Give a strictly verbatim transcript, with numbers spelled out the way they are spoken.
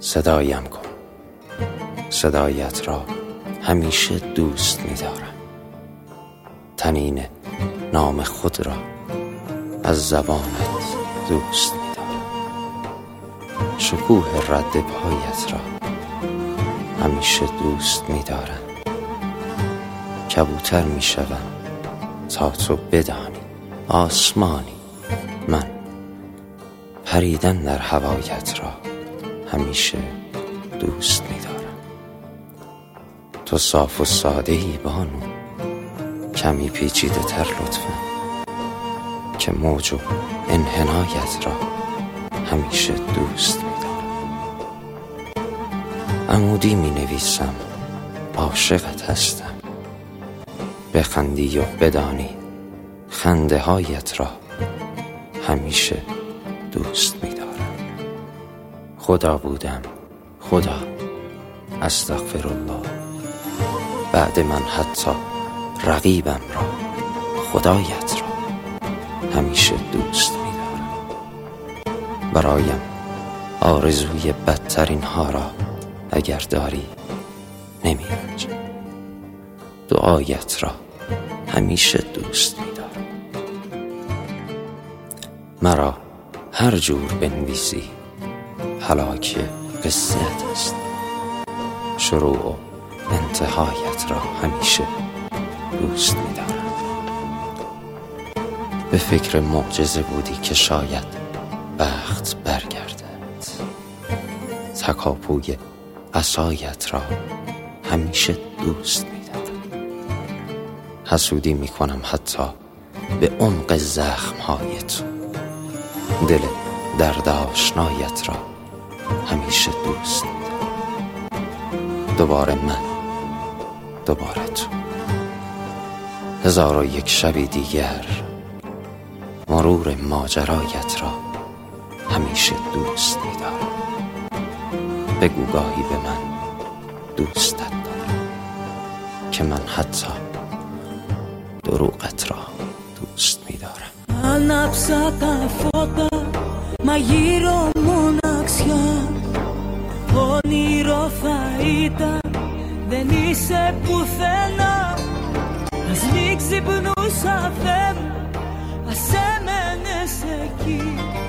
صدایم کن، صدایت را همیشه دوست می‌دارم. طنین نام خود را از زبانت دوست می‌دارم. شکوه رد پایت را همیشه دوست می‌دارم. کبوتر می‌شوم تا تو بدانی آسمانی من. پریدن در هوایت را همیشه دوست می‌دارم. تو صاف و ساده ای بانو، کمی پیچیده تر لطفاً، که موج و انحنایت را همیشه دوست می‌دارم. عمودی می نویسم عاشقت هستم، بخندی و بدانی خنده هایت را همیشه دوست می‌دارم. خدا بودم، خدا، استغفر الله. بعد من حتی رقیبم را، خدایت را همیشه دوست می‌دارم. برایم آرزوی بدترین ها را اگر داری نمی‌رنجم. دعایت را همیشه دوست می‌دارم. مرا هر جور بنویسی هلاک قصه است. شروع و انتهایت را همیشه دوست می‌دارم. به فکر معجزه بودی که شاید بخت برگردد. تکاپوی عصایت را همیشه دوست می‌دارم. حسودی می‌کنم حتی به عمق زخم‌های تو. دل درد آشنایت را همیشه دوست می‌دارم. دوباره من، دوباره تو. هزار و یک شبی دیگر مرور ماجرایت را همیشه دوست می‌دارم. بگو گاهی به من دوستت دارم، که من حتی دروغت را دوست می‌دارم. Άναψα τα φώτα, μα γύρω μοναξιά. Όνειρο θα ήταν, δεν είσαι πουθενά. Ας μην ξυπνούσα, Θεέ μου, ας έμενες εκεί.